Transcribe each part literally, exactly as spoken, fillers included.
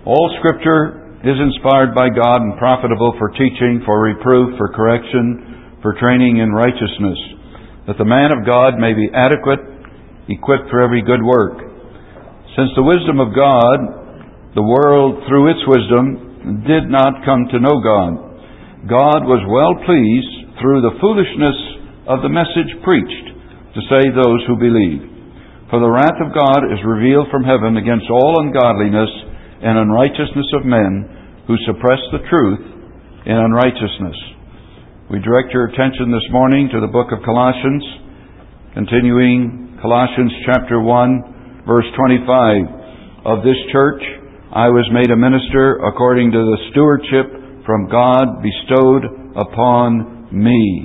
All Scripture is inspired by God and profitable for teaching, for reproof, for correction, for training in righteousness, that the man of God may be adequate, equipped for every good work. Since the wisdom of God, the world through its wisdom did not come to know God. God was well pleased through the foolishness of the message preached to save those who believe. For the wrath of God is revealed from heaven against all ungodliness and unrighteousness of men who suppress the truth in unrighteousness. We direct your attention this morning to the book of Colossians, continuing Colossians chapter one, verse twenty-five. Of this church I was made a minister according to the stewardship from God bestowed upon me.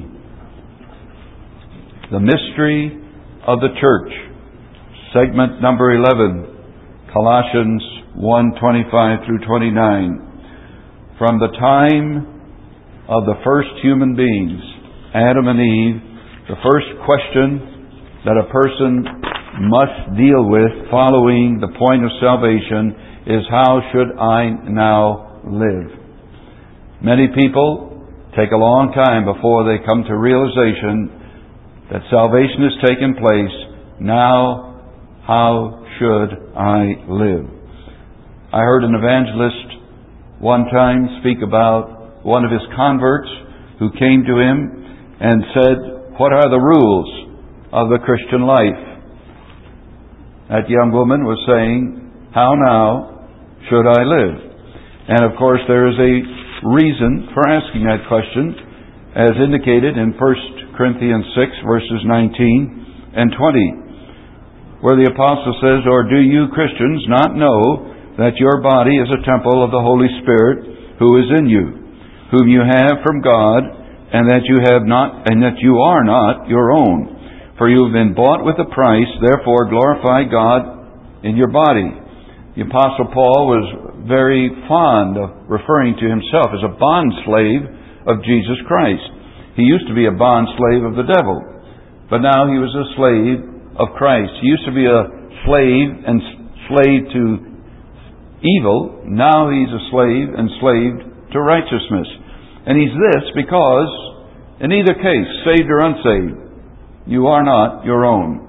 The mystery of the church, segment number eleven, Colossians one, twenty-five through twenty-nine. From the time of the first human beings, Adam and Eve, the first question that a person must deal with following the point of salvation is, how should I now live? Many people take a long time before they come to realization that salvation has taken place. Now, how should I live? I heard an evangelist one time speak about one of his converts who came to him and said, "What are the rules of the Christian life?" That young woman was saying, "How now should I live?" And of course there is a reason for asking that question, as indicated in First Corinthians six, verses nineteen and twenty, where the apostle says, "Or do you Christians not know that your body is a temple of the Holy Spirit who is in you, whom you have from God, and that you have not, and that you are not your own? For you have been bought with a price, therefore glorify God in your body." The apostle Paul was very fond of referring to himself as a bond slave of Jesus Christ. He used to be a bond slave of the devil, but now he was a slave of Christ. He used to be a slave and slave to evil. Now he's a slave enslaved to righteousness. And he's this because, in either case, saved or unsaved, you are not your own.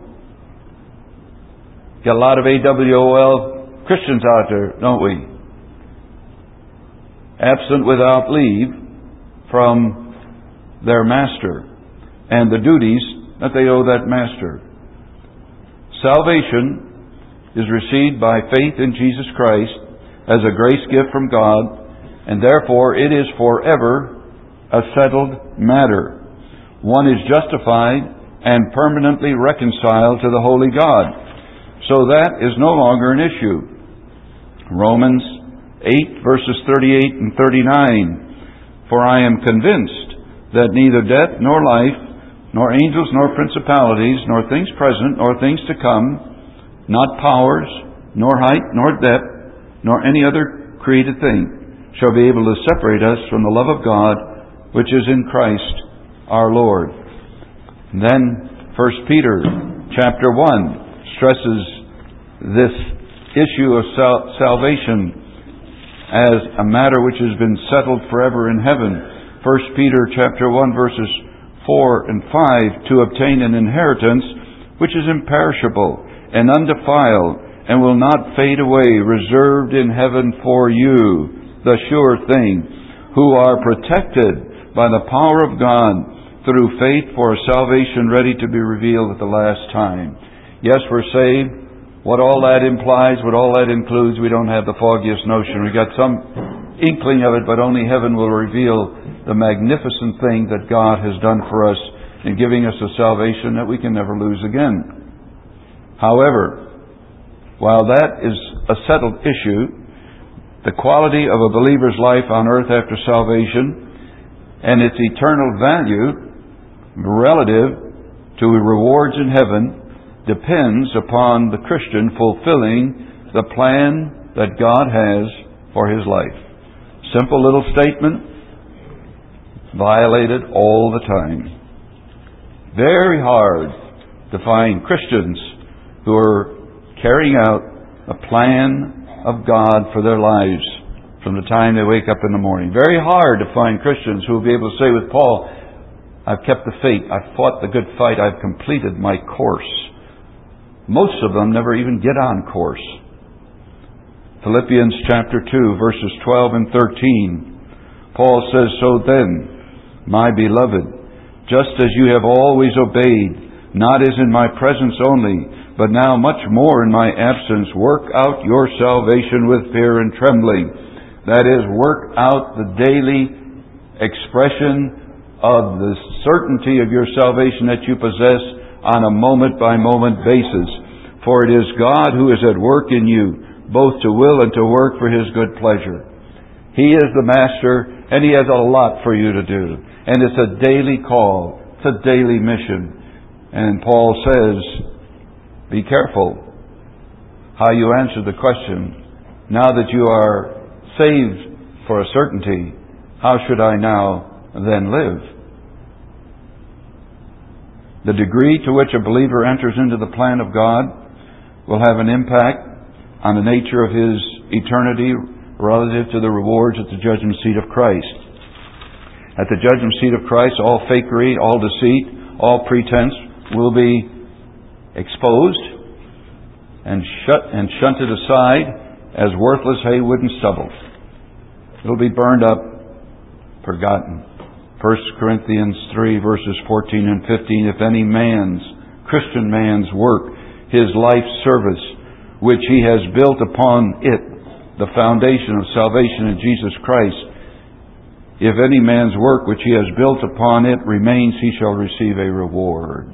Got a lot of A W O L Christians out there, don't we? Absent without leave from their master and the duties that they owe that master. Salvation is received by faith in Jesus Christ as a grace gift from God, and therefore it is forever a settled matter. One is justified and permanently reconciled to the holy God. So that is no longer an issue. Romans eight, verses thirty-eight and thirty-nine. "For I am convinced that neither death nor life, nor angels nor principalities, nor things present, nor things to come, not powers, nor height, nor depth, nor any other created thing, shall be able to separate us from the love of God, which is in Christ our Lord." And then First Peter chapter one stresses this issue of sal- salvation as a matter which has been settled forever in heaven. First Peter chapter one, verses four and five, "To obtain an inheritance which is imperishable and undefiled and will not fade away, reserved in heaven for you, the sure thing, who are protected by the power of God through faith for a salvation ready to be revealed at the last time." Yes, we're saved. What all that implies, what all that includes, we don't have the foggiest notion. We've got some inkling of it, but only heaven will reveal the magnificent thing that God has done for us in giving us a salvation that we can never lose again. However, while that is a settled issue, the quality of a believer's life on earth after salvation and its eternal value relative to rewards in heaven depends upon the Christian fulfilling the plan that God has for his life. Simple little statement, violated all the time. Very hard to find Christians who are carrying out a plan of God for their lives from the time they wake up in the morning. Very hard to find Christians who will be able to say with Paul, I've kept the faith, I've fought the good fight, I've completed my course. Most of them never even get on course. Philippians chapter two, verses twelve and thirteen. Paul says, So then, my beloved, just as you have always obeyed, not as in my presence only, but now much more in my absence, work out your salvation with fear and trembling. That is, work out the daily expression of the certainty of your salvation that you possess on a moment-by-moment basis. For it is God who is at work in you, both to will and to work for His good pleasure. He is the Master, and He has a lot for you to do. And it's a daily call. It's a daily mission. And Paul says, be careful how you answer the question. Now that you are saved for a certainty, how should I now then live? The degree to which a believer enters into the plan of God will have an impact on the nature of his eternity relative to the rewards at the judgment seat of Christ. At the judgment seat of Christ, all fakery, all deceit, all pretense will be exposed and shut and shunted aside as worthless hay, wood, and stubble. It will be burned up, forgotten. First Corinthians three, verses fourteen and fifteen. If any man's, Christian man's work, his life's service, which he has built upon it, the foundation of salvation in Jesus Christ, if any man's work which he has built upon it remains, he shall receive a reward.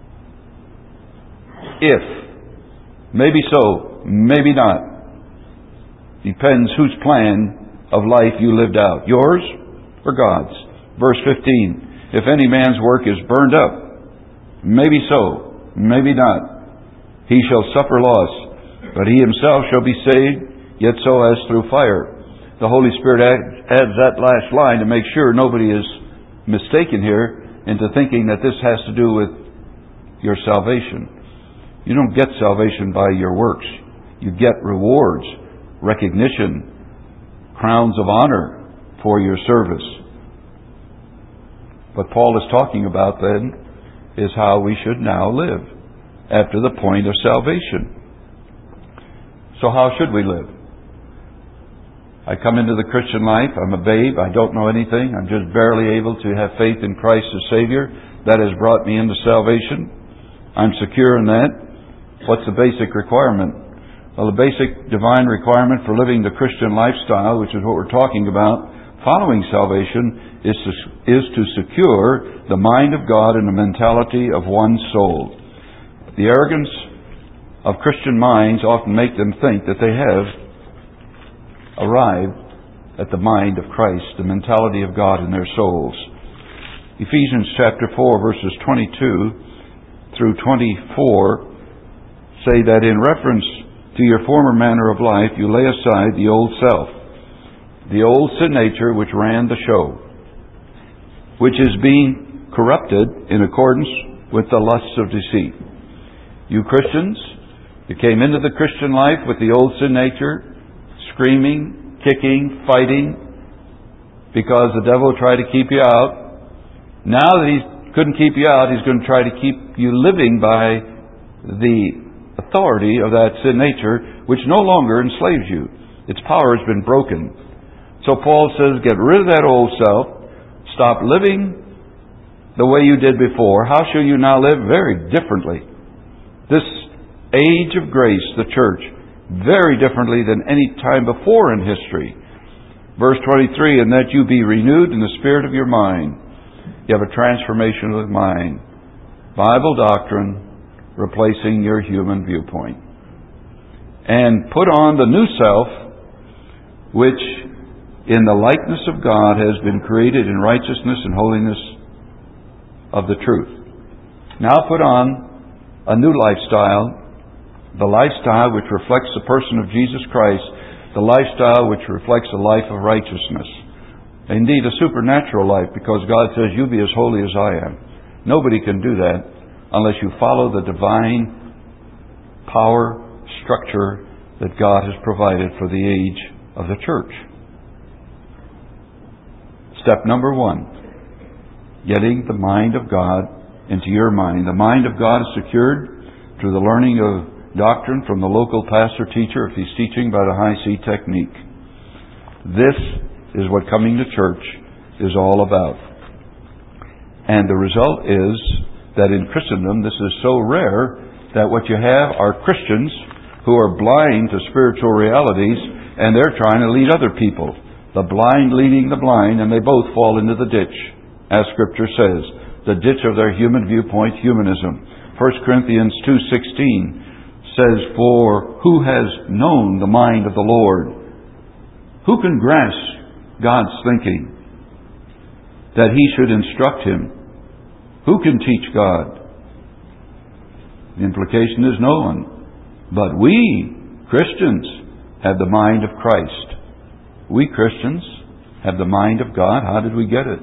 If. Maybe so, maybe not. Depends whose plan of life you lived out. Yours or God's? Verse fifteen. If any man's work is burned up, maybe so, maybe not. He shall suffer loss, but he himself shall be saved, yet so as through fire. The Holy Spirit adds that last line to make sure nobody is mistaken here into thinking that this has to do with your salvation. You don't get salvation by your works. You get rewards, recognition, crowns of honor for your service. What Paul is talking about then is how we should now live after the point of salvation. So how should we live? I come into the Christian life, I'm a babe, I don't know anything, I'm just barely able to have faith in Christ as Savior. That has brought me into salvation. I'm secure in that. What's the basic requirement? Well, the basic divine requirement for living the Christian lifestyle, which is what we're talking about, following salvation, is to, is to secure the mind of God and the mentality of one's soul. The arrogance of Christian minds often make them think that they have arrived at the mind of Christ, the mentality of God in their souls. Ephesians chapter four, verses twenty-two through twenty-four say that in reference to your former manner of life, you lay aside the old self, the old sin nature which ran the show, which is being corrupted in accordance with the lusts of deceit. You Christians, you came into the Christian life with the old sin nature, screaming, kicking, fighting, because the devil tried to keep you out. Now that he couldn't keep you out, he's going to try to keep you living by the authority of that sin nature, which no longer enslaves you. Its power has been broken. So Paul says, get rid of that old self, stop living the way you did before. How shall you now live? Very differently. This age of grace, the church, very differently than any time before in history. Verse twenty-three, and that you be renewed in the spirit of your mind. You have a transformation of the mind. Bible doctrine replacing your human viewpoint. And put on the new self, which in the likeness of God has been created in righteousness and holiness of the truth. Now put on a new lifestyle, the lifestyle which reflects the person of Jesus Christ, the lifestyle which reflects a life of righteousness. Indeed, a supernatural life, because God says, you be as holy as I am. Nobody can do that unless you follow the divine power, structure, that God has provided for the age of the church. Step number one, getting the mind of God into your mind. The mind of God is secured through the learning of doctrine from the local pastor teacher if he's teaching by the high C technique. This is what coming to church is all about. And the result is that in Christendom this is so rare that what you have are Christians who are blind to spiritual realities, and they're trying to lead other people. The blind leading the blind, and they both fall into the ditch, as Scripture says. The ditch of their human viewpoint, humanism. First Corinthians two sixteen says, "For who has known the mind of the Lord? Who can grasp God's thinking, that He should instruct him? Who can teach God?" The implication is no one. But we, Christians, have the mind of Christ. We Christians have the mind of God. How did we get it?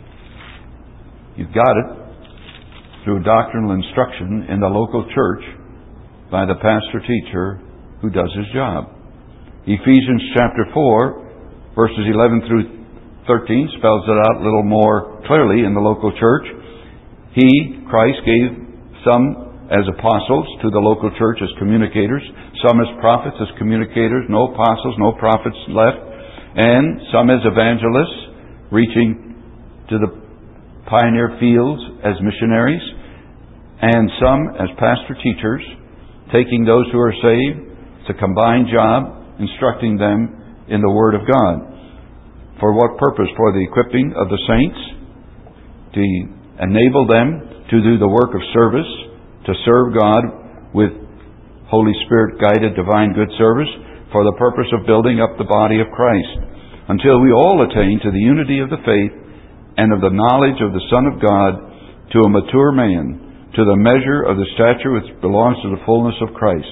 You've got it through doctrinal instruction in the local church by the pastor teacher who does his job. Ephesians chapter four, verses eleven through thirteen, spells it out a little more clearly in the local church. He, Christ, gave some as apostles to the local church as communicators, some as prophets as communicators, no apostles, no prophets left, and some as evangelists, reaching to the pioneer fields as missionaries, and some as pastor teachers, taking those who are saved. It's a combined job, instructing them in the Word of God. For what purpose? For the equipping of the saints, to enable them to do the work of service, to serve God with Holy Spirit guided divine good service, for the purpose of building up the body of Christ, until we all attain to the unity of the faith and of the knowledge of the Son of God, to a mature man, to the measure of the stature which belongs to the fullness of Christ.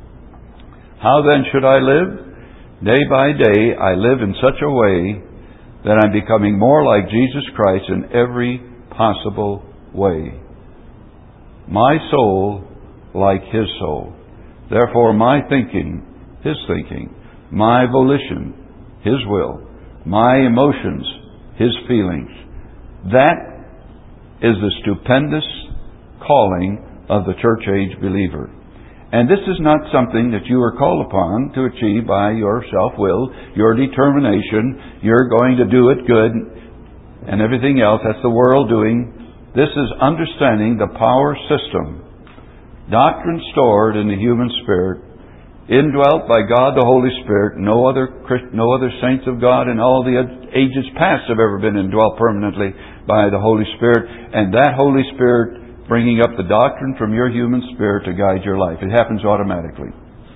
How then should I live? Day by day I live in such a way that I'm becoming more like Jesus Christ in every possible way. My soul like His soul. Therefore my thinking, His thinking. My volition, His will. My emotions, His feelings. That is the stupendous calling of the church age believer. And this is not something that you are called upon to achieve by your self-will, your determination. You're going to do it good and everything else. That's the world doing. This is understanding the power system, doctrine stored in the human spirit, indwelt by God the Holy Spirit. No other no other saints of God in all the ages past have ever been indwelt permanently by the Holy Spirit. And that Holy Spirit bringing up the doctrine from your human spirit to guide your life. It happens automatically.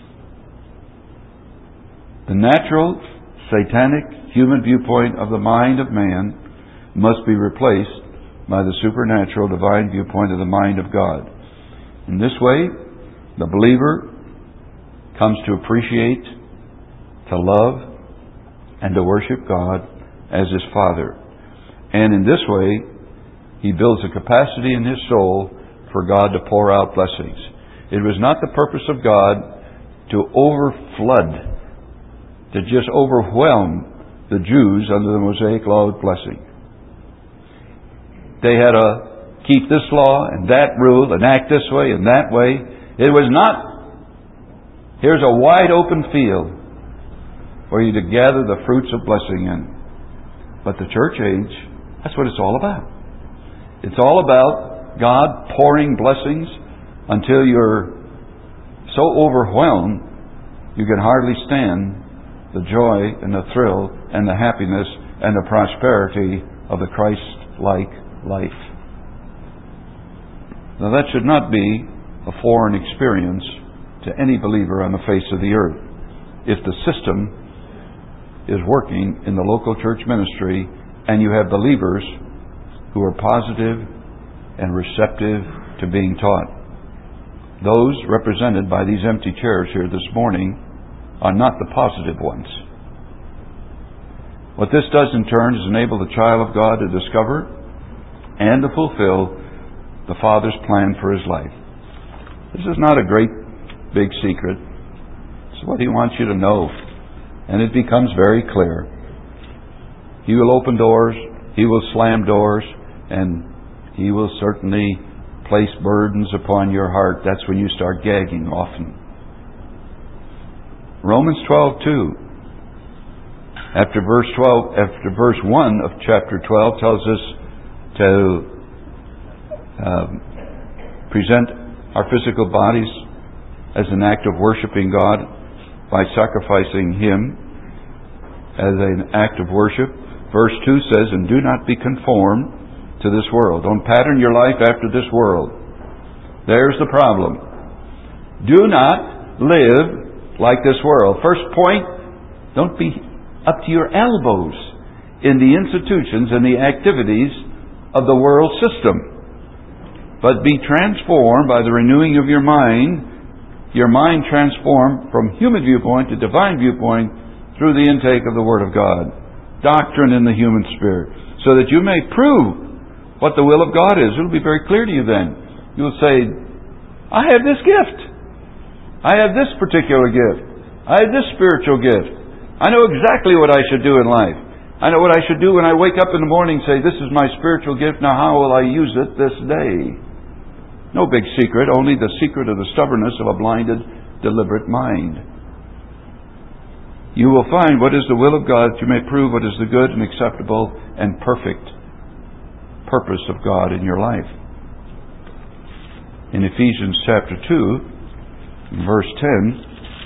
The natural, satanic, human viewpoint of the mind of man must be replaced by the supernatural, divine viewpoint of the mind of God. In this way, the believer comes to appreciate, to love, and to worship God as his Father. And in this way, he builds a capacity in his soul for God to pour out blessings. It was not the purpose of God to overflood, to just overwhelm the Jews under the Mosaic law with blessing. They had to keep this law and that rule and act this way and that way. It was not, here's a wide open field for you to gather the fruits of blessing in. But the church age, that's what it's all about. It's all about God pouring blessings until you're so overwhelmed you can hardly stand the joy and the thrill and the happiness and the prosperity of the Christ-like life. Now that should not be a foreign experience to any believer on the face of the earth. If the system is working in the local church ministry and you have believers who are positive and receptive to being taught, those represented by these empty chairs here this morning are not the positive ones. What this does in turn is enable the child of God to discover and to fulfill the Father's plan for his life. This is not a great big secret. It's what He wants you to know. And it becomes very clear. He will open doors, He will slam doors, and He will certainly place burdens upon your heart. That's when you start gagging often. Romans twelve two. After verse twelve, after verse one of chapter twelve tells us to um, present our physical bodies as an act of worshiping God by sacrificing Him as an act of worship. Verse two says, "And do not be conformed to this world." Don't pattern your life after this world. There's the problem. Do not live like this world. First point, don't be up to your elbows in the institutions and the activities of the world system, but be transformed by the renewing of your mind, your mind transformed from human viewpoint to divine viewpoint through the intake of the Word of God, doctrine in the human spirit, so that you may prove what the will of God is. It'll be very clear to you then. You'll say, I have this gift. I have this particular gift. I have this spiritual gift. I know exactly what I should do in life. I know what I should do when I wake up in the morning and say, this is my spiritual gift, now how will I use it this day? No big secret, only the secret of the stubbornness of a blinded, deliberate mind. You will find what is the will of God, that you may prove what is the good and acceptable and perfect purpose of God in your life. In Ephesians chapter two, verse ten,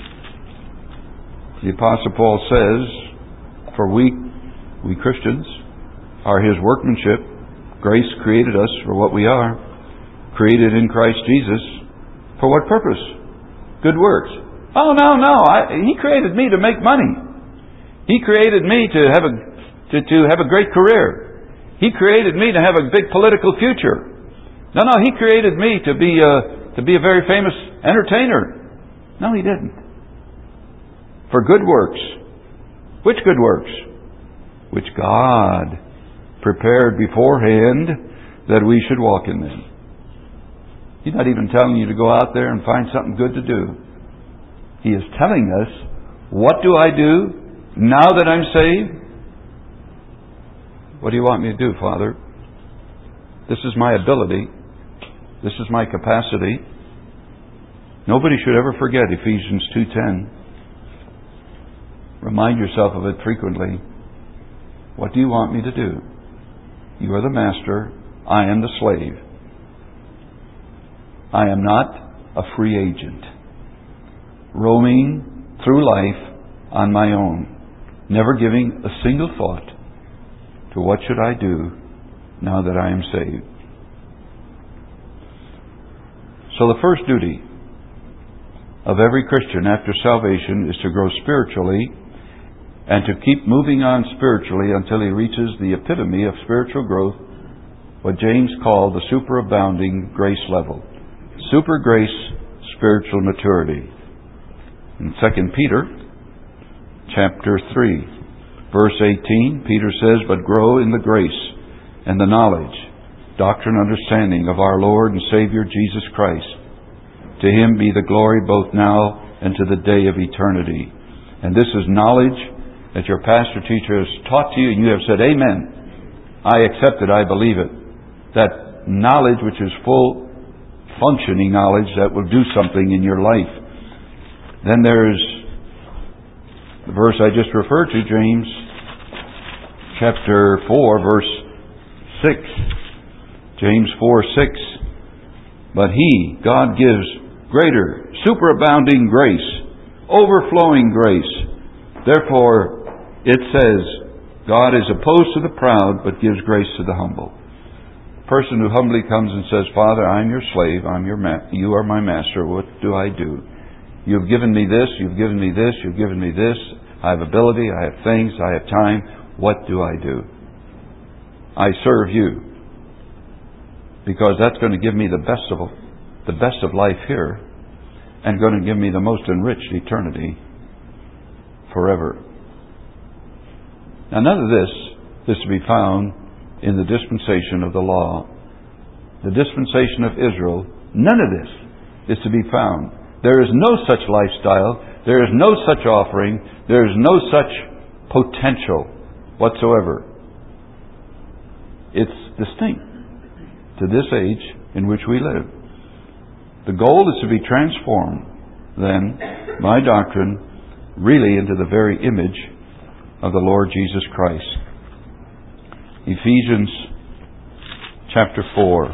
the Apostle Paul says, "For we, we Christians, are His workmanship. Grace created us for what we are, created in Christ Jesus. For what purpose? Good works." Oh, no, no. I, he created me to make money. He created me to have a to, to have a great career. He created me to have a big political future. No, no. He created me to be a, to be a very famous entertainer. No, He didn't. For good works. Which good works? Which God prepared beforehand that we should walk in them. He's not even telling you to go out there and find something good to do. He is telling us, what do I do now that I'm saved? What do you want me to do, Father? This is my ability. This is my capacity. Nobody should ever forget Ephesians two ten. Remind yourself of it frequently. What do you want me to do? You are the master. I am the slave. I am not a free agent, roaming through life on my own, never giving a single thought to what should I do now that I am saved. So the first duty of every Christian after salvation is to grow spiritually and to keep moving on spiritually until he reaches the epitome of spiritual growth, what James called the superabounding grace level. Super grace, spiritual maturity. In Second Peter chapter three, verse eighteen, Peter says, "But grow in the grace and the knowledge, doctrine, understanding of our Lord and Savior Jesus Christ. To Him be the glory both now and to the day of eternity." And this is knowledge that your pastor teacher has taught to you, and you have said, "Amen. I accept it. I believe it." That knowledge which is full functioning knowledge that will do something in your life. Then there's the verse I just referred to, James chapter four, verse six. James four six. "But He, God, gives greater, superabounding grace, overflowing grace. Therefore, it says, God is opposed to the proud, but gives grace to the humble." A person who humbly comes and says, "Father, I'm your slave, I'm your ma- you are my master, what do I do? You've given me this, you've given me this, you've given me this. I have ability, I have things, I have time. What do I do? I serve you, because that's going to give me the best of the best of life here, and going to give me the most enriched eternity forever." Now, none of this is to be found in the dispensation of the law. The dispensation of Israel, none of this is to be found. There is no such lifestyle There is no such offering. There is no such potential whatsoever. It's distinct to this age in which we live. The goal is to be transformed, then, by doctrine, really into the very image of the Lord Jesus Christ. Ephesians chapter four,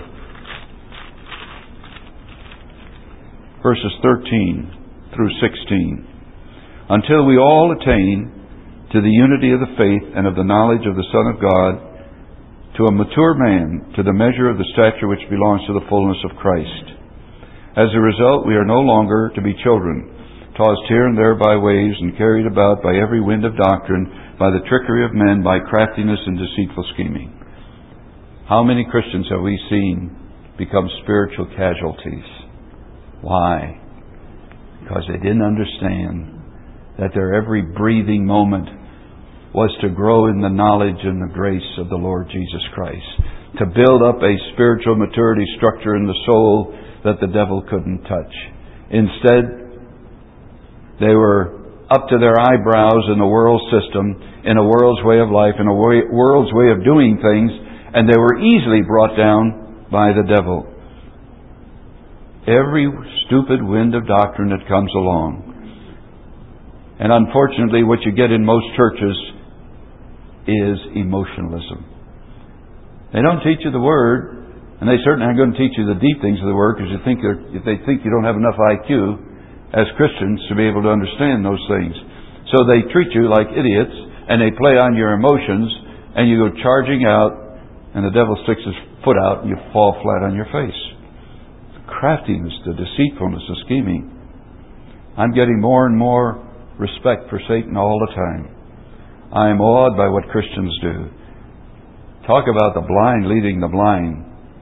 verses thirteen through sixteen. Until we all attain to the unity of the faith and of the knowledge of the Son of God, to a mature man, to the measure of the stature which belongs to the fullness of Christ. As a result, we are no longer to be children, tossed here and there by waves and carried about by every wind of doctrine, by the trickery of men, by craftiness and deceitful scheming. How many Christians have we seen become spiritual casualties? Why? Because they didn't understand that their every breathing moment was to grow in the knowledge and the grace of the Lord Jesus Christ, to build up a spiritual maturity structure in the soul that the devil couldn't touch. Instead, they were up to their eyebrows in the world system, in a world's way of life, in a way, world's way of doing things, and they were easily brought down by the devil. Every stupid wind of doctrine that comes along. And unfortunately, what you get in most churches is emotionalism. They don't teach you the Word, and they certainly aren't going to teach you the deep things of the Word, because you think if they think you don't have enough I Q as Christians to be able to understand those things. So they treat you like idiots, and they play on your emotions, and you go charging out, and the devil sticks his foot out, and you fall flat on your face. The craftiness, the deceitfulness, the scheming. I'm getting more and more respect for Satan all the time. I am awed by what Christians do. Talk about the blind leading the blind.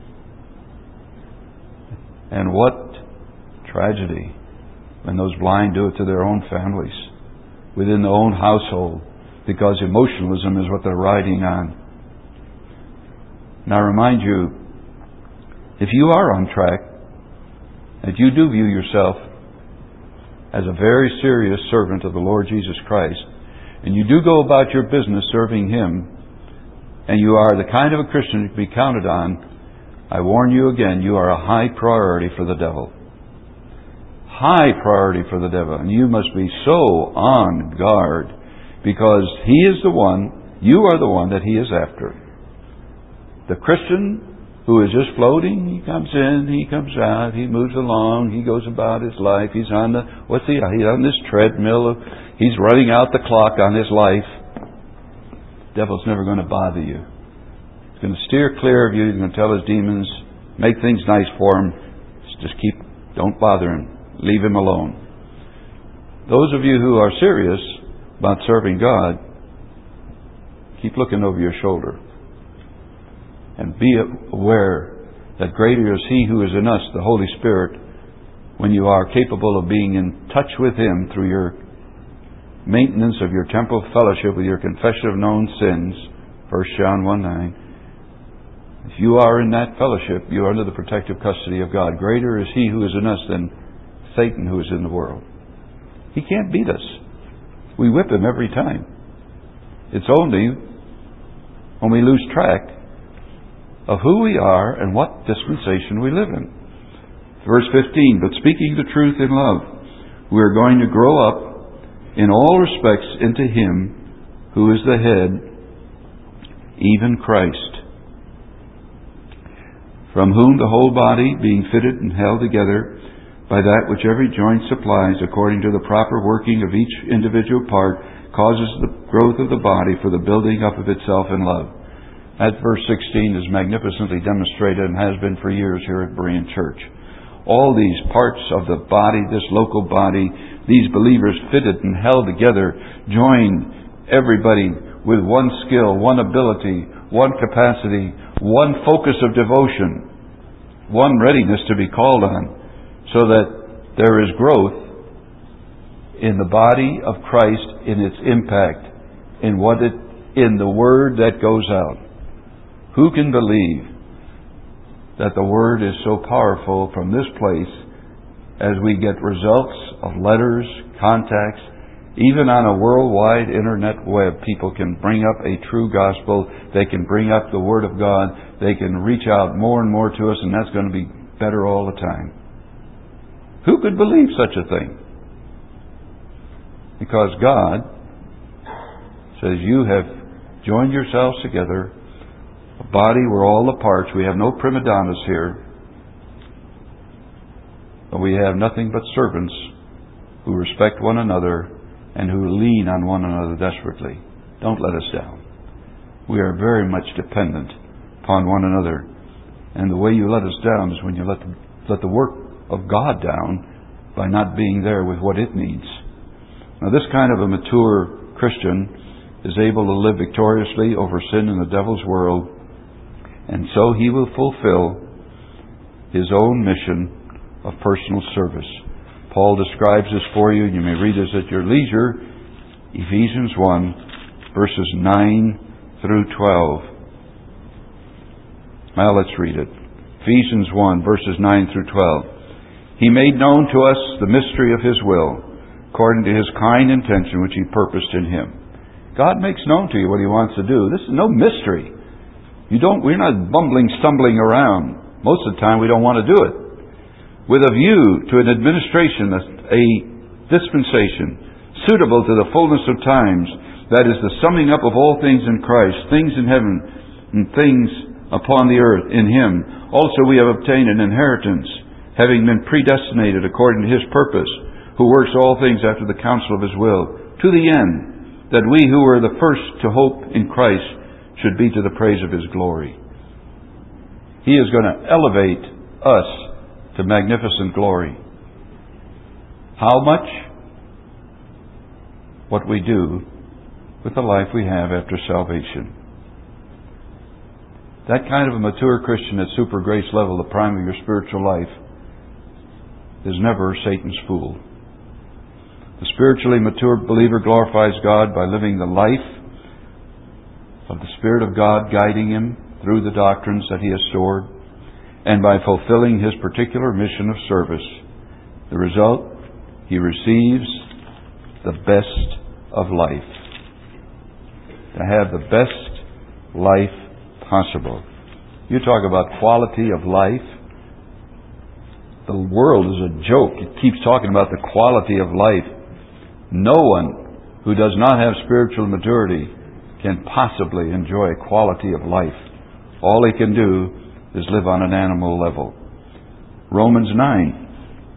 And what tragedy when those blind do it to their own families, within their own household, because emotionalism is what they're riding on. Now I remind you, if you are on track, that you do view yourself as a very serious servant of the Lord Jesus Christ, and you do go about your business serving Him, and you are the kind of a Christian to be counted on, I warn you again, you are a high priority for the devil. High priority for the devil. And you must be so on guard, because he is the one, you are the one that he is after. The Christian who is just floating, he comes in, he comes out, he moves along, he goes about his life, he's on the, what's he, he's on this treadmill, he's running out the clock on his life. The devil's never going to bother you. He's going to steer clear of you, he's going to tell his demons, make things nice for him, just keep, don't bother him, leave him alone. Those of you who are serious about serving God, keep looking over your shoulder. And be aware that greater is He who is in us, the Holy Spirit, when you are capable of being in touch with Him through your maintenance of your temple fellowship with your confession of known sins, First John one nine. If you are in that fellowship, you are under the protective custody of God. Greater is He who is in us than Satan who is in the world. He can't beat us. We whip him every time. It's only when we lose track of who we are and what dispensation we live in. Verse fifteen, but speaking the truth in love, we are going to grow up in all respects into Him who is the head, even Christ, from whom the whole body, being fitted and held together by that which every joint supplies according to the proper working of each individual part, causes the growth of the body for the building up of itself in love. That verse sixteen is magnificently demonstrated and has been for years here at Berean Church. All these parts of the body, this local body, these believers fitted and held together, joined everybody with one skill, one ability, one capacity, one focus of devotion, one readiness to be called on, so that there is growth in the body of Christ in its impact, in what it, in the word that goes out. Who can believe that the Word is so powerful from this place as we get results of letters, contacts. Even on a worldwide internet web, people can bring up a true gospel. They can bring up the Word of God. They can reach out more and more to us, and that's going to be better all the time. Who could believe such a thing? Because God says, you have joined yourselves together, a body, we're all the parts. We have no prima donnas here. But we have nothing but servants who respect one another and who lean on one another desperately. Don't let us down. We are very much dependent upon one another. And the way you let us down is when you let the, let the work of God down by not being there with what it needs. Now, this kind of a mature Christian is able to live victoriously over sin in the devil's world, and so he will fulfill his own mission of personal service. Paul describes this for you, and you may read this at your leisure. Ephesians one, verses nine through twelve. Now let's read it. Ephesians one, verses nine through twelve. He made known to us the mystery of His will, according to His kind intention which He purposed in Him. God makes known to you what He wants to do. This is no mystery. You don't, we're not bumbling, stumbling around. Most of the time we don't want to do it. With a view to an administration, a dispensation, suitable to the fullness of times, that is the summing up of all things in Christ, things in heaven and things upon the earth in Him. Also we have obtained an inheritance, having been predestinated according to His purpose, who works all things after the counsel of His will, to the end that we who were the first to hope in Christ should be to the praise of His glory. He is going to elevate us to magnificent glory. How much? What we do with the life we have after salvation. That kind of a mature Christian at super grace level, the prime of your spiritual life, is never Satan's fool. The spiritually mature believer glorifies God by living the life of the Spirit of God guiding him through the doctrines that he has stored, and by fulfilling his particular mission of service. The result, he receives the best of life. To have the best life possible. You talk about quality of life. The world is a joke. It keeps talking about the quality of life. No one who does not have spiritual maturity can possibly enjoy quality of life. All he can do is live on an animal level. Romans nine,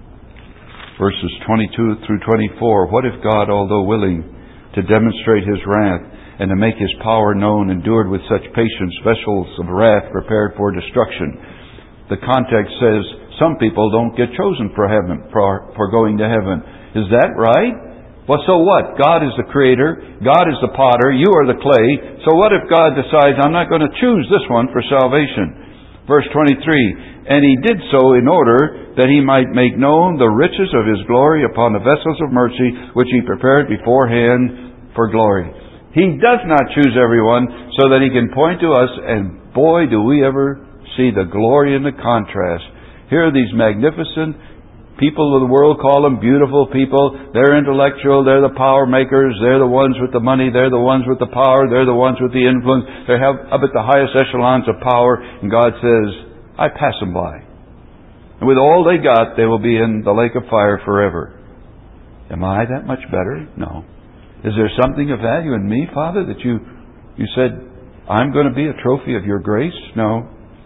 verses twenty-two through twenty-four. What if God, although willing to demonstrate His wrath and to make His power known, endured with such patience vessels of wrath prepared for destruction? The context says some people don't get chosen for heaven, for, for going to heaven. Is that right? Well, so what? God is the creator. God is the potter. You are the clay. So what if God decides, I'm not going to choose this one for salvation? Verse twenty-three, and He did so in order that He might make known the riches of His glory upon the vessels of mercy, which He prepared beforehand for glory. He does not choose everyone so that He can point to us, and boy, do we ever see the glory and the contrast. Here are these magnificent people of the world, call them beautiful people. They're intellectual. They're the power makers. They're the ones with the money. They're the ones with the power. They're the ones with the influence. They have up at the highest echelons of power. And God says, I pass them by. And with all they got, they will be in the lake of fire forever. Am I that much better? No. Is there something of value in me, Father, that you, you said, I'm going to be a trophy of your grace? No.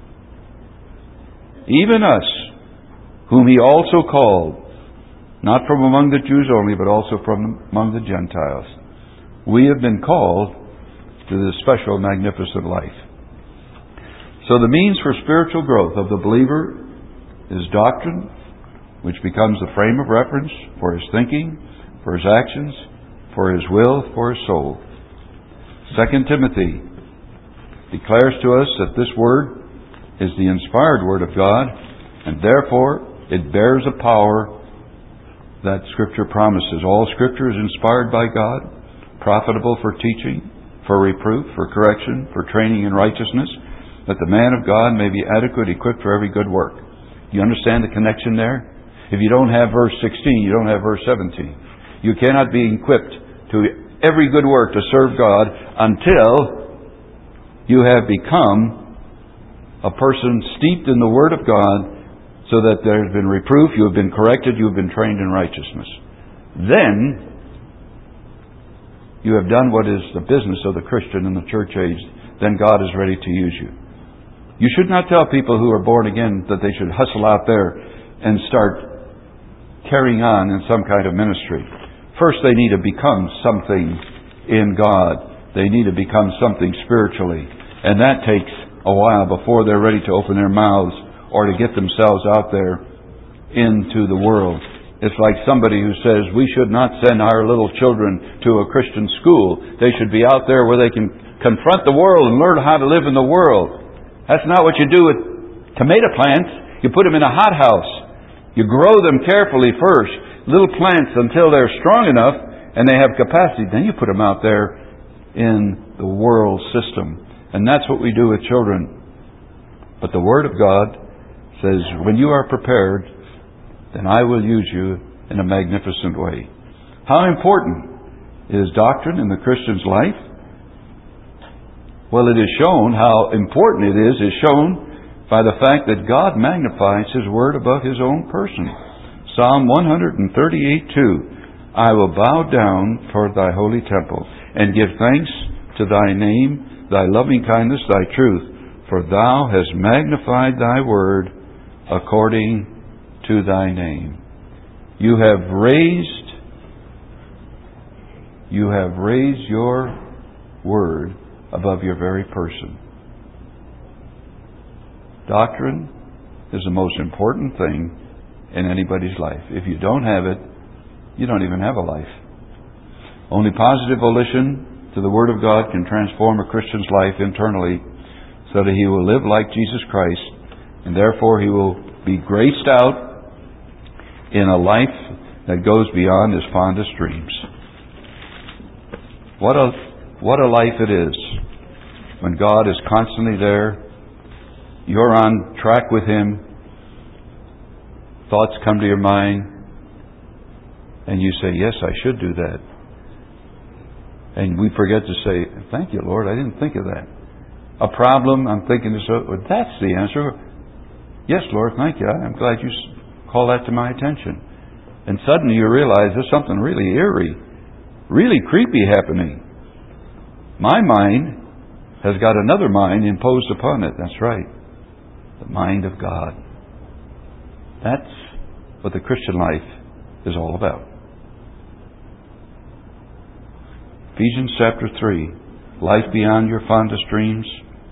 Even us, whom He also called, not from among the Jews only, but also from among the Gentiles. We have been called to this special, magnificent life. So the means for spiritual growth of the believer is doctrine, which becomes the frame of reference for his thinking, for his actions, for his will, for his soul. Second Timothy declares to us that this word is the inspired word of God, and therefore it bears a power that Scripture promises. All Scripture is inspired by God, profitable for teaching, for reproof, for correction, for training in righteousness, that the man of God may be adequate, equipped for every good work. You understand the connection there? If you don't have verse sixteen, you don't have verse seventeen. You cannot be equipped to every good work to serve God until you have become a person steeped in the Word of God, so that there has been reproof, you have been corrected, you have been trained in righteousness. Then you have done what is the business of the Christian in the church age. Then God is ready to use you. You should not tell people who are born again that they should hustle out there and start carrying on in some kind of ministry. First, they need to become something in God. They need to become something spiritually. And that takes a while before they're ready to open their mouths or to get themselves out there into the world. It's like somebody who says, we should not send our little children to a Christian school. They should be out there where they can confront the world and learn how to live in the world. That's not what you do with tomato plants. You put them in a hothouse. You grow them carefully first, little plants, until they're strong enough and they have capacity. Then you put them out there in the world system. And that's what we do with children. But the Word of God says, when you are prepared, then I will use you in a magnificent way. How important is doctrine in the Christian's life? Well, it is shown how important it is, is shown by the fact that God magnifies His Word above His own person. Psalm one thirty-eight two, I will bow down toward Thy holy temple and give thanks to Thy name, Thy loving kindness, Thy truth, for Thou hast magnified Thy Word according to Thy name. You have raised, you have raised your Word above your very person. Doctrine is the most important thing in anybody's life. If you don't have it, you don't even have a life. Only positive volition to the Word of God can transform a Christian's life internally so that he will live like Jesus Christ, and therefore he will be graced out in a life that goes beyond his fondest dreams. What a, what a life it is when God is constantly there. You're on track with Him. Thoughts come to your mind, and you say, yes, I should do that. And we forget to say, thank you, Lord, I didn't think of that. A problem, I'm thinking, so, well, that's the answer. Yes, Lord, thank you. I'm glad you called that to my attention. And suddenly you realize there's something really eerie, really creepy happening. My mind has got another mind imposed upon it. That's right. The mind of God. That's what the Christian life is all about. Ephesians chapter three, life beyond your fondest dreams,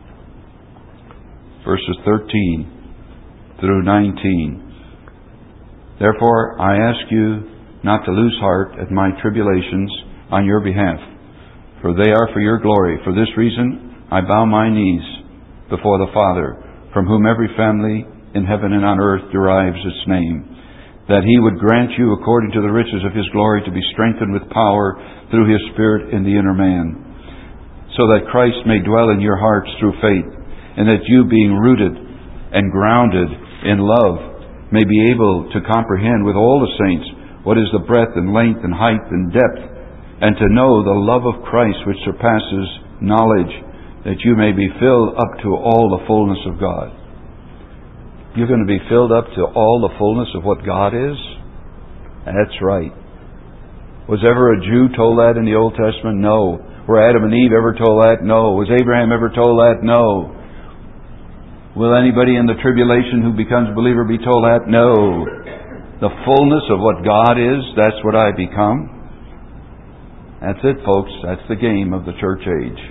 verses thirteen through nineteen. Therefore, I ask you not to lose heart at my tribulations on your behalf, for they are for your glory. For this reason, I bow my knees before the Father, from whom every family in heaven and on earth derives its name, that He would grant you, according to the riches of His glory, to be strengthened with power through His Spirit in the inner man, so that Christ may dwell in your hearts through faith, and that you, being rooted and grounded in love, may be able to comprehend with all the saints what is the breadth and length and height and depth, and to know the love of Christ which surpasses knowledge, that you may be filled up to all the fullness of God. You're going to be filled up to all the fullness of what God is? That's right. Was ever a Jew told that in the Old Testament? No. Were Adam and Eve ever told that? No. Was Abraham ever told that? No. Will anybody in the tribulation who becomes a believer be told that? No. The fullness of what God is, that's what I become. That's it, folks. That's the game of the church age.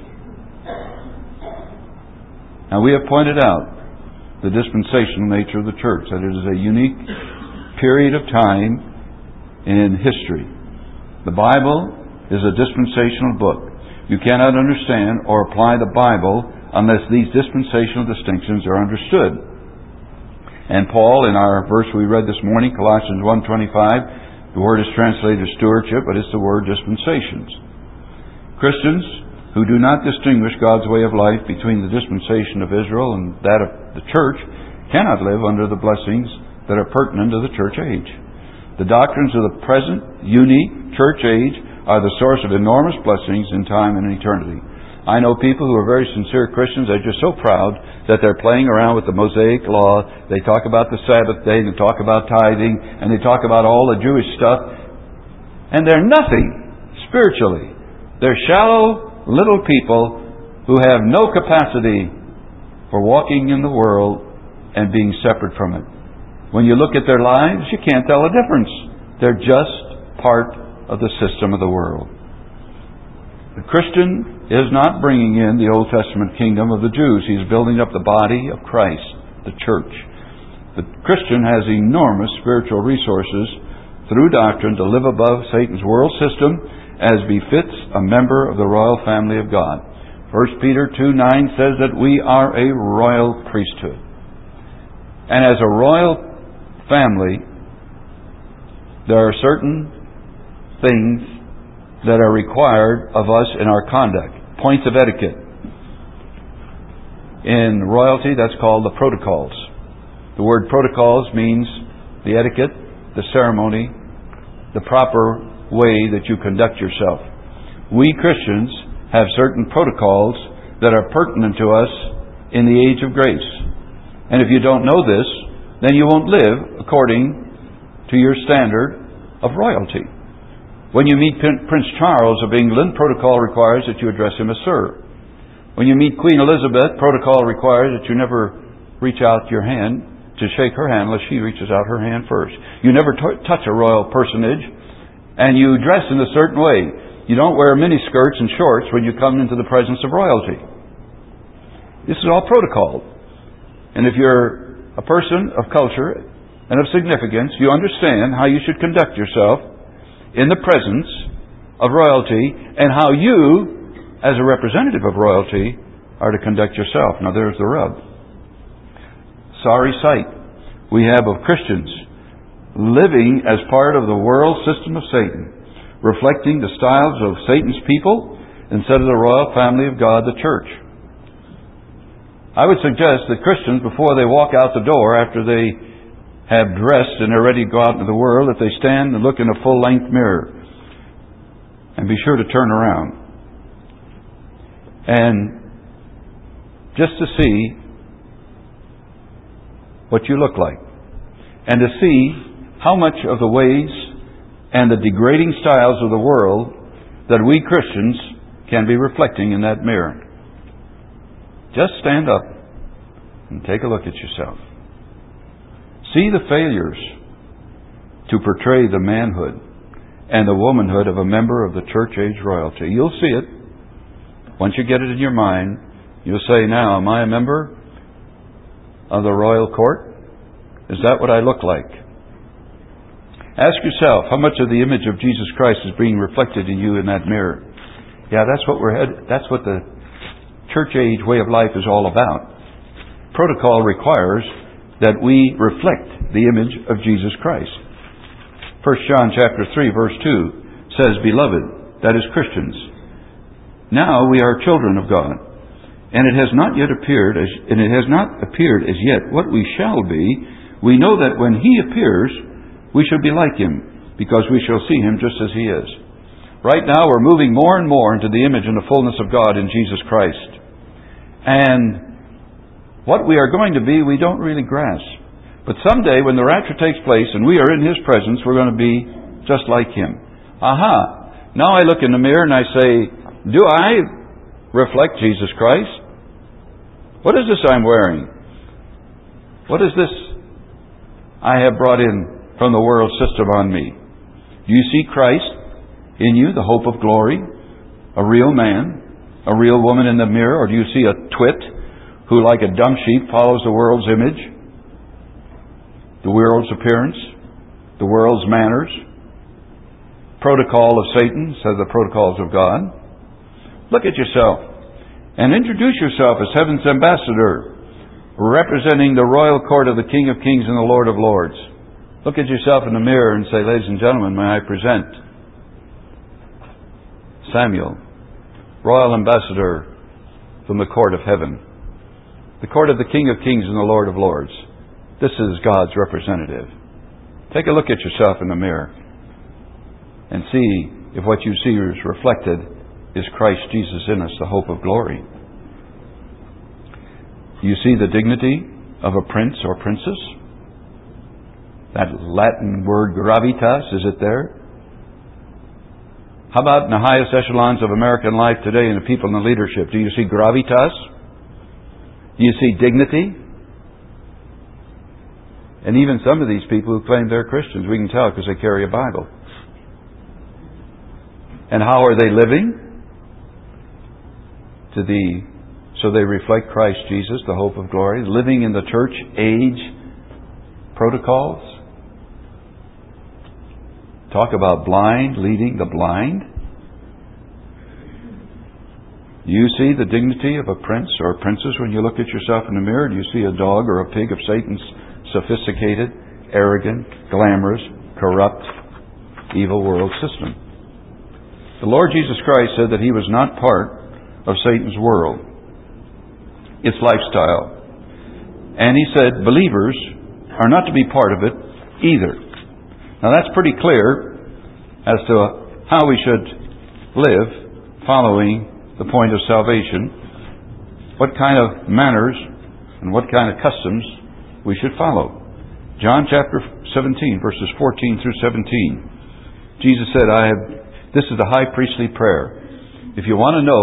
Now, we have pointed out the dispensational nature of the church, that it is a unique period of time in history. The Bible is a dispensational book. You cannot understand or apply the Bible unless these dispensational distinctions are understood. And Paul, in our verse we read this morning, Colossians one twenty-five, the word is translated stewardship, but it's the word dispensations. Christians who do not distinguish God's way of life between the dispensation of Israel and that of the church cannot live under the blessings that are pertinent to the church age. The doctrines of the present, unique, church age are the source of enormous blessings in time and eternity. I know people who are very sincere Christians. They're just so proud that they're playing around with the Mosaic law. They talk about the Sabbath day, and they talk about tithing, and they talk about all the Jewish stuff. And they're nothing spiritually. They're shallow little people who have no capacity for walking in the world and being separate from it. When you look at their lives, you can't tell a difference. They're just part of the system of the world. The Christian is not bringing in the Old Testament kingdom of the Jews. He's building up the body of Christ, the church. The Christian has enormous spiritual resources through doctrine to live above Satan's world system as befits a member of the royal family of God. First Peter two nine says that we are a royal priesthood. And as a royal family, there are certain things that are required of us in our conduct. Points of etiquette. In royalty, that's called the protocols. The word protocols means the etiquette, the ceremony, the proper way that you conduct yourself. We Christians have certain protocols that are pertinent to us in the age of grace. And if you don't know this, then you won't live according to your standard of royalty. When you meet Prince Charles of England, protocol requires that you address him as Sir. When you meet Queen Elizabeth, protocol requires that you never reach out your hand to shake her hand unless she reaches out her hand first. You never t- touch a royal personage, and you dress in a certain way. You don't wear miniskirts and shorts when you come into the presence of royalty. This is all protocol. And if you're a person of culture and of significance, you understand how you should conduct yourself in the presence of royalty, and how you, as a representative of royalty, are to conduct yourself. Now there's the rub. Sorry sight we have of Christians living as part of the world system of Satan, reflecting the styles of Satan's people instead of the royal family of God, the church. I would suggest that Christians, before they walk out the door, after they have dressed and are ready to go out into the world, that they stand and look in a full-length mirror and be sure to turn around and just to see what you look like and to see how much of the ways and the degrading styles of the world that we Christians can be reflecting in that mirror. Just stand up and take a look at yourself. See the failures to portray the manhood and the womanhood of a member of the church age royalty. You'll see it. Once you get it in your mind, you'll say, now, am I a member of the royal court? Is that what I look like? Ask yourself, how much of the image of Jesus Christ is being reflected in you in that mirror? Yeah, that's what we're head, that's what the church age way of life is all about. Protocol requires that we reflect the image of Jesus Christ. First John chapter three verse two says, Beloved, that is Christians, now we are children of God, and it has not yet appeared as and it has not appeared as yet what we shall be. We know that when He appears, we shall be like Him, because we shall see Him just as He is. Right now we're moving more and more into the image and the fullness of God in Jesus Christ. And what we are going to be, we don't really grasp. But someday, when the rapture takes place and we are in His presence, we're going to be just like Him. Aha! Now I look in the mirror and I say, do I reflect Jesus Christ? What is this I'm wearing? What is this I have brought in from the world system on me? Do you see Christ in you, the hope of glory? A real man? A real woman in the mirror? Or do you see a twit who, like a dumb sheep, follows the world's image, the world's appearance, the world's manners? Protocol of Satan, says the protocols of God. Look at yourself and introduce yourself as heaven's ambassador, representing the royal court of the King of Kings and the Lord of Lords. Look at yourself in the mirror and say, ladies and gentlemen, may I present Samuel, royal ambassador from the court of heaven, the court of the King of Kings and the Lord of Lords. This is God's representative. Take a look at yourself in the mirror. and see if what you see is reflected is Christ Jesus in us, the hope of glory. You see the dignity of a prince or princess? That Latin word gravitas, is it there? How about in the highest echelons of American life today and the people in the leadership? Do you see gravitas? Do you see dignity? And even some of these people who claim they're Christians, we can tell because they carry a Bible. And how are they living? To the, so they reflect Christ Jesus, the hope of glory, living in the church age protocols. Talk about blind leading the blind. Do you see the dignity of a prince or a princess when you look at yourself in the mirror? Do you see a dog or a pig of Satan's sophisticated, arrogant, glamorous, corrupt, evil world system? The Lord Jesus Christ said that He was not part of Satan's world, its lifestyle. And He said believers are not to be part of it either. Now that's pretty clear as to how we should live following the point of salvation, what kind of manners and what kind of customs we should follow. John chapter seventeen, verses fourteen through seventeen. Jesus said, I have, this is the high priestly prayer. If you want to know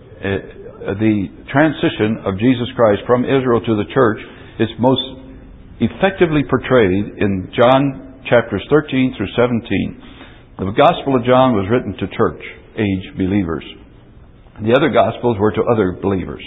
uh, the transition of Jesus Christ from Israel to the church, it's most effectively portrayed in John chapters thirteen through seventeen. The Gospel of John was written to church age believers. The other Gospels were to other believers.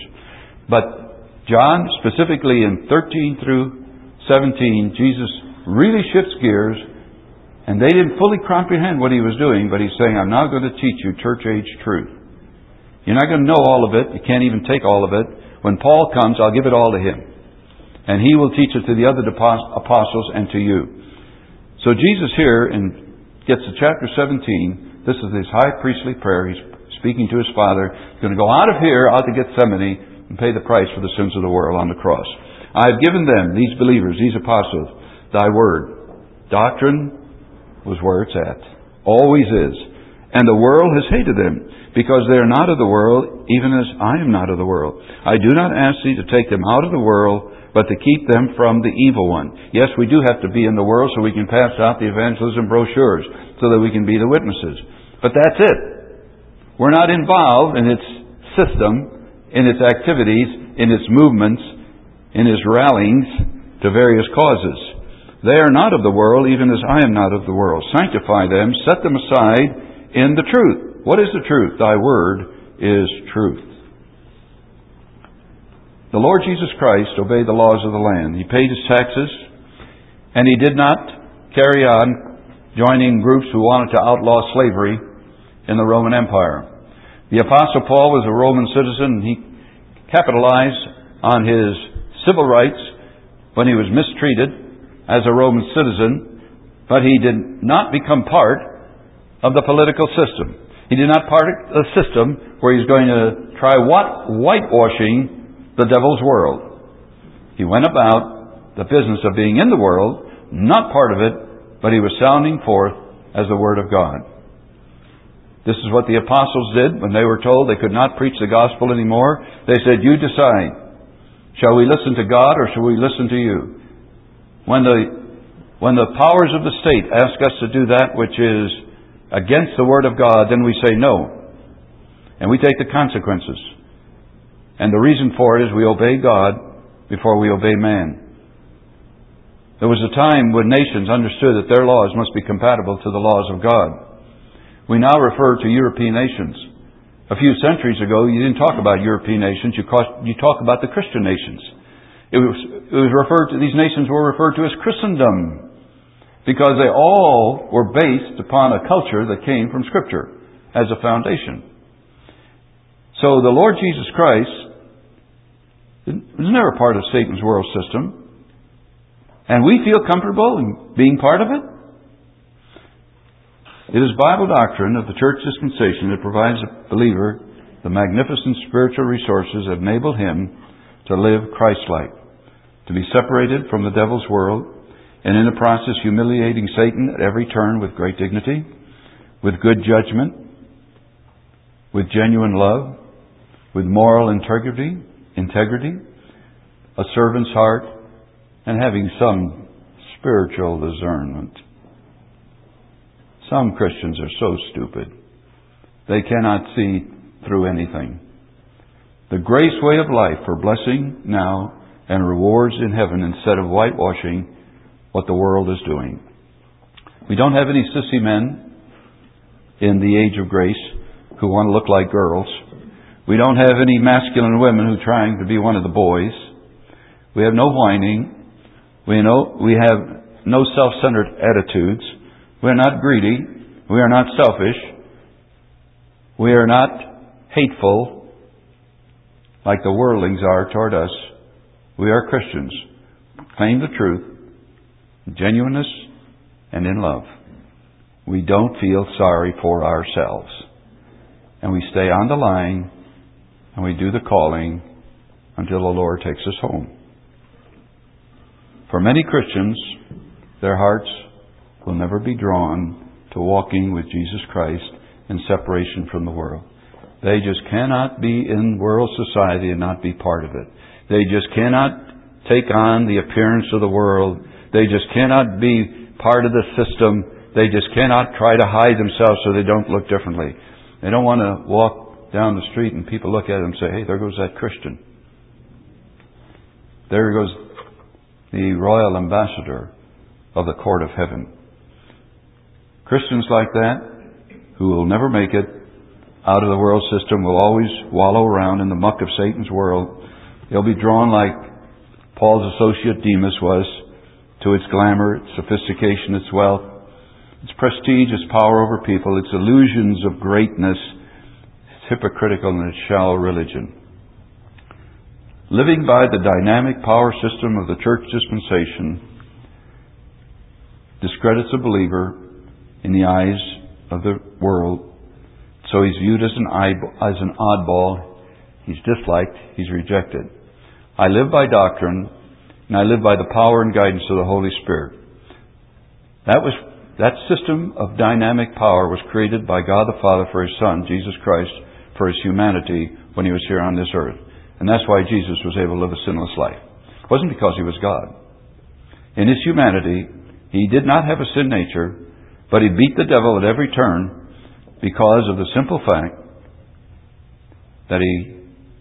But John, specifically in thirteen through seventeen, Jesus really shifts gears, and they didn't fully comprehend what He was doing, but He's saying, I'm now going to teach you church age truth. You're not going to know all of it. You can't even take all of it. When Paul comes, I'll give it all to him. And he will teach it to the other apostles and to you. So Jesus here in gets to chapter seventeen. This is his high priestly prayer. He's speaking to his Father. He's going to go out of here, out to Gethsemane, and pay the price for the sins of the world on the cross. I have given them, these believers, these apostles, thy word. Doctrine was where it's at. Always is. And the world has hated them, because they are not of the world, even as I am not of the world. I do not ask thee to take them out of the world, but to keep them from the evil one. Yes, we do have to be in the world so we can pass out the evangelism brochures, so that we can be the witnesses. But that's it. We're not involved in its system, in its activities, in its movements, in its rallyings to various causes. They are not of the world, even as I am not of the world. Sanctify them, set them aside in the truth. What is the truth? Thy word is truth. The Lord Jesus Christ obeyed the laws of the land. He paid his taxes, and he did not carry on joining groups who wanted to outlaw slavery in the Roman Empire. The Apostle Paul was a Roman citizen, and he capitalized on his civil rights when he was mistreated as a Roman citizen, but he did not become part of the political system. He did not part of the system where he's going to try what whitewashing the devil's world. He went about the business of being in the world, not part of it, but he was sounding forth as the Word of God. This is what the apostles did when they were told they could not preach the gospel anymore. They said, you decide. Shall we listen to God or shall we listen to you? When the, when the powers of the state ask us to do that which is against the Word of God, then we say no. And we take the consequences. And the reason for it is we obey God before we obey man. There was a time when nations understood that their laws must be compatible to the laws of God. We now refer to European nations. A few centuries ago, you didn't talk about European nations, you, you talk about the Christian nations. It was, it was referred to, these nations were referred to as Christendom, because they all were based upon a culture that came from Scripture as a foundation. So the Lord Jesus Christ was never part of Satan's world system. And we feel comfortable in being part of it. It is Bible doctrine of the church dispensation that provides the believer the magnificent spiritual resources that enable him to live Christ-like, to be separated from the devil's world, and in the process humiliating Satan at every turn with great dignity, with good judgment, with genuine love, with moral integrity, integrity, a servant's heart, and having some spiritual discernment. Some Christians are so stupid. They cannot see through anything. The grace way of life for blessing now and rewards in heaven instead of whitewashing what the world is doing. We don't have any sissy men in the age of grace who want to look like girls. We don't have any masculine women who are trying to be one of the boys. We have no whining. We know we have no self-centered attitudes. We are not greedy. We are not selfish. We are not hateful like the worldlings are toward us. We are Christians. Claim the truth, genuineness, and in love. We don't feel sorry for ourselves. And we stay on the line and we do the calling until the Lord takes us home. For many Christians, their hearts will never be drawn to walking with Jesus Christ in separation from the world. They just cannot be in world society and not be part of it. They just cannot take on the appearance of the world. They just cannot be part of the system. They just cannot try to hide themselves so they don't look differently. They don't want to walk down the street and people look at them and say, hey, there goes that Christian. There goes the royal ambassador of the court of heaven. Christians like that, who will never make it out of the world system, will always wallow around in the muck of Satan's world. They'll be drawn like Paul's associate Demas was to its glamour, its sophistication, its wealth, its prestige, its power over people, its illusions of greatness, its hypocritical and its shallow religion. Living by the dynamic power system of the church dispensation discredits a believer in the eyes of the world. So he's viewed as an as an oddball. He's disliked. He's rejected. I live by doctrine, and I live by the power and guidance of the Holy Spirit. That was that system of dynamic power was created by God the Father for His Son, Jesus Christ, for His humanity when He was here on this earth. And that's why Jesus was able to live a sinless life. It wasn't because He was God. In His humanity, He did not have a sin nature, but He beat the devil at every turn because of the simple fact that He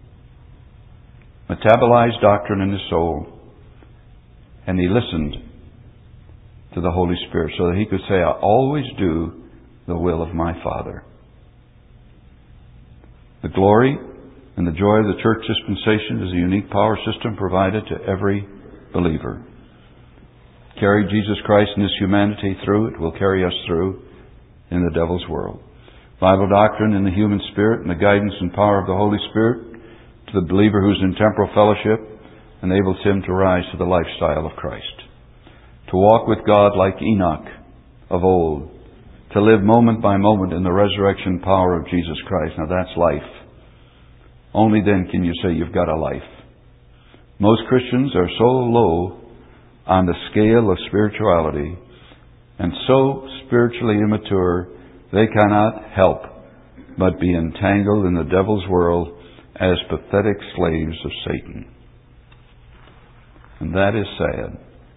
metabolized doctrine in His soul and He listened to the Holy Spirit so that He could say, I always do the will of my Father. The glory and the joy of the church dispensation is a unique power system provided to every believer. Carry Jesus Christ and His humanity through it will carry us through in the devil's world. Bible doctrine in the human spirit and the guidance and power of the Holy Spirit to the believer who's in temporal fellowship enables him to rise to the lifestyle of Christ. To walk with God like Enoch of old. To live moment by moment in the resurrection power of Jesus Christ. Now that's life. Only then can you say you've got a life. Most Christians are so low on the scale of spirituality and so spiritually immature, they cannot help but be entangled in the devil's world as pathetic slaves of Satan. And that is sad.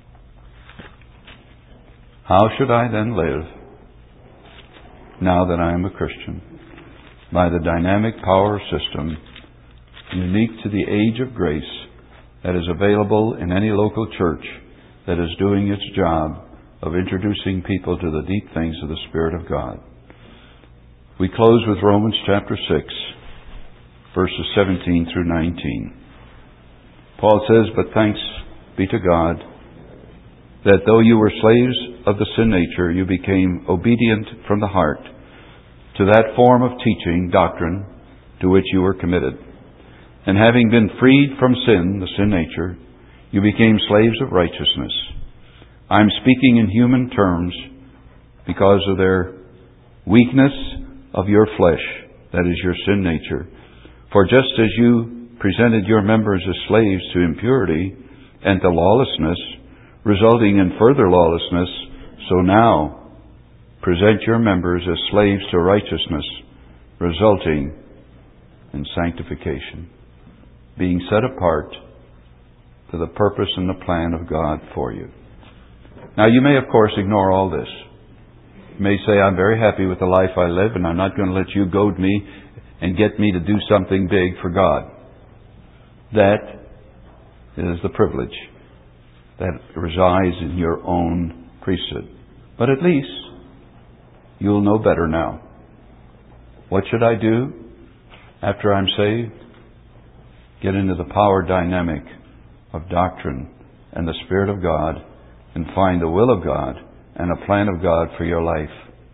How should I then live now that I am a Christian? By the dynamic power system unique to the age of grace that is available in any local church that is doing its job of introducing people to the deep things of the Spirit of God. We close with Romans chapter six, verses seventeen through nineteen. Paul says, but thanks be to God that though you were slaves of the sin nature, you became obedient from the heart to that form of teaching, doctrine, to which you were committed. And having been freed from sin, the sin nature, you became slaves of righteousness. I'm speaking in human terms because of their weakness of your flesh, that is your sin nature. For just as you presented your members as slaves to impurity and to lawlessness, resulting in further lawlessness, so now present your members as slaves to righteousness, resulting in sanctification, being set apart to the purpose and the plan of God for you. Now, you may, of course, ignore all this. You may say, I'm very happy with the life I live, and I'm not going to let you goad me and get me to do something big for God. That is the privilege that resides in your own priesthood. But at least you'll know better now. What should I do after I'm saved? Get into the power dynamic of doctrine and the Spirit of God and find the will of God and a plan of God for your life,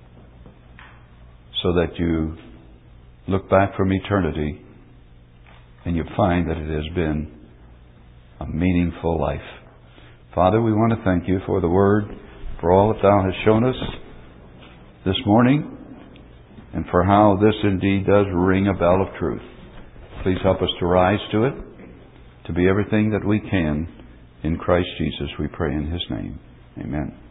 so that you look back from eternity and you find that it has been a meaningful life. Father, we want to thank you for the Word, for all that Thou hast shown us this morning, and for how this indeed does ring a bell of truth. Please help us to rise to it, to be everything that we can in Christ Jesus, we pray in His name. Amen.